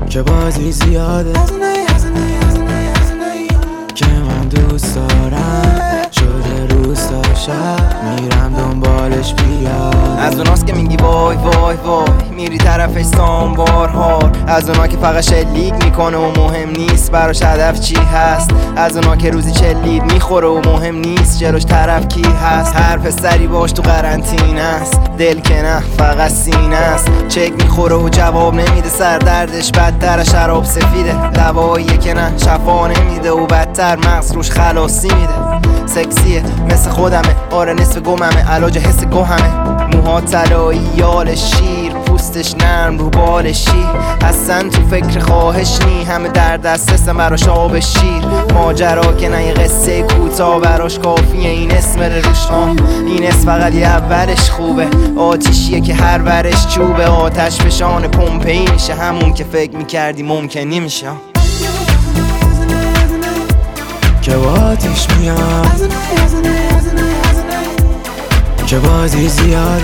که بازی زیاده که من دوست دارم شده روز تا شب میرم دنبالش بیاد. از اوناست که میگی وای وای وای میری طرفش سامبار هار، از اونا که فقط شلیک میکنه و مهم نیست براش هدف چی هست، از اونا که روزی چلید میخوره و مهم نیست جلوش طرف کی هست. هر پسری باش تو قرنطینه است، دل که نه فقط سینه است، چک میخوره و جواب نمیده، سردردش بدتر شراب سفیده، دواییه که نه شفا نمیده و بدتر مغز روش خلاصی میده. سکسیه مثل خودمه، آره نصف گممه، علاج حس گوهمه، موها طلایی یال شیر، پوستش نرم رو بالشی، اصلا تو فکر خواهش نی، همه در دسترسم براش آب شیر، ماجرا که نه یه قصه کوتاه براش کافیه این اسم روش. این اسم فقط یه اولش خوبه، آتیشیه که هر ورش چوبه، آتش فشان پمپئی میشه، همون که فکر میکردی ممکن نمیشه. که با آتیش میاد که بازی زیاده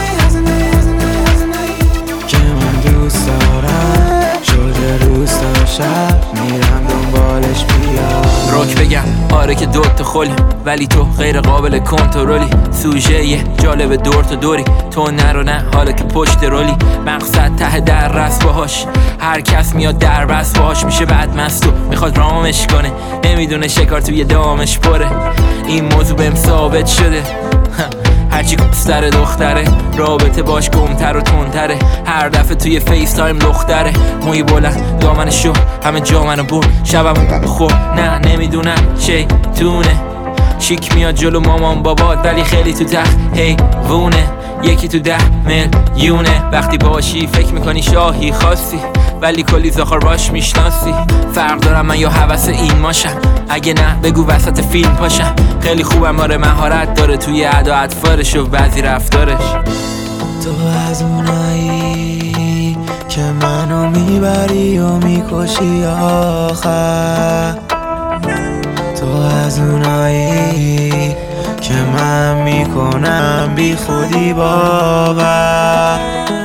که من دوست دارم شده روز تا شب میرم دنبالش بیاد. روک بگم آره که دوت خلی ولی تو غیر قابل کنترلی، سوژه یه جالب دور تا دوری، تو نرو نه حالا که پشت رولی، مقصد ته در رس باهاش، هر کس میاد در بس باهاش میشه بدمست و میخواد رامش کنه، نمیدونه شکار توی دامش پره، این موضوع بهم ثابت شده هرچی سر دختره رابطه باش گمتر و تندتره، هر دفعه توی فیس تایم دختره، موی بلند دامن شو همه جا منو بر، شبم خور نه نمیدونم شیطونه، چیک میاد جلو مامان بابات ولی خیلی تو تخت حیوونه، یکی تو 10 میلیونه، وقتی باشی فکر میکنی شاهی خاصی ولی کلی زخار باش میشناسی، فرق دارم من یا هوس این ماشم، اگه نه بگو وسط فیلم پاشم، خیلی خوبم آره مهارت داره توی ادا اطفارش و بعضی رفتارش. تو از اونایی که منو میبری و میکشی آخر، تو از اونایی که من میکنم بی خودی باور.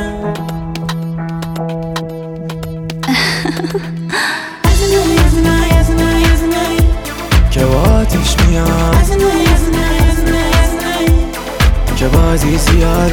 که با آتیش میاد که بازی زیاده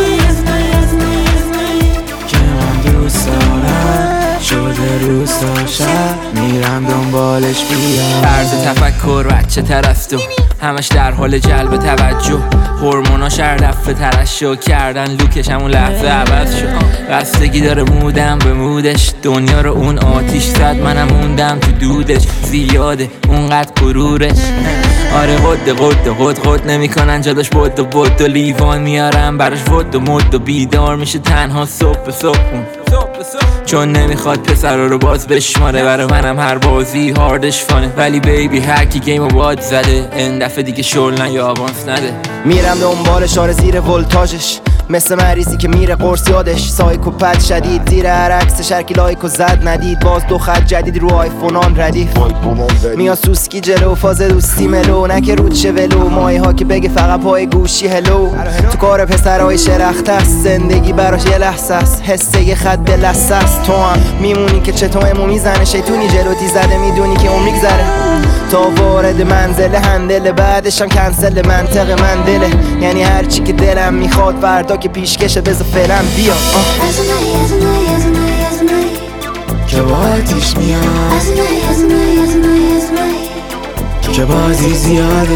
که من دوست دارم شده روز تا شب میرم دنبالش بیاد. طرز تفکر بچه تر از تو، همش در حال جلب توجه، هورموناش هر دفعه ترشح کردن لوکش همون لحظه عوض شد، بستگی داره مودم به مودش، دنیا رو اون آتیش زد منم موندم تو دودش، زیاده اونقدر غرورش، آره قد نمیکنن جاداش بود و لیوان میارم براش ود و مد و بیدار میشه تنها صبح چون نمیخواد پسر رو باز بشماره، برای منم هر بازی هاردش فانه، ولی بیبی هرکی گیم و باد زده این دفعه دیگه شل نه یا آوانس نده، میرم دنبالش آره زیر ولتاژش، مثل مریضی که میره قرص یادش، سایکوپت شدید زیر هر عکسش، هرکی لایکو زد ندید، باز 2 خط جدید رو آیفونان ردیف، میاد سوسکی جلو فاز دوستی ملو، نکه رود شه ولو، مایه ها که بگه فقط پای گوشی هلو، تو کار پسرهای شرخت است، زندگی براش یه لحظه است، حسه یه خط لسه است، تو هم میمونی که چطورمو میزنه، شیطونی جلوتی زده میدونی که عمر میگذره، تا وارد منزل هندل بعدشم کنسل منطق من دله، یعنی هرچی که دلم میخواد فردا که پیشکشه بذار فعلا بیاد. که با آتیش میاد که بازی زیاده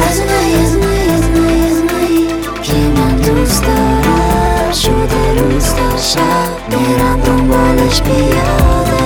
که من دوست دارم شده روز تا شب میرم دنبالش بیاده.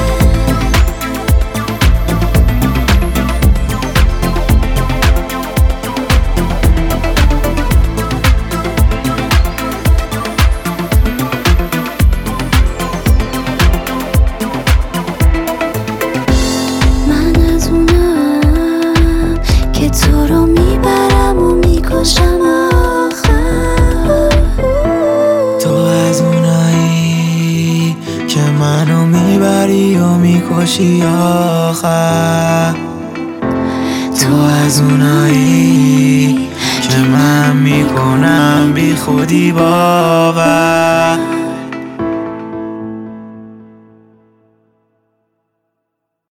تو رو میبرم و میکشم آخر، تو از اونایی که منو میبری و میکشی آخر، تو از اونایی که من میکنم بی خودی باور.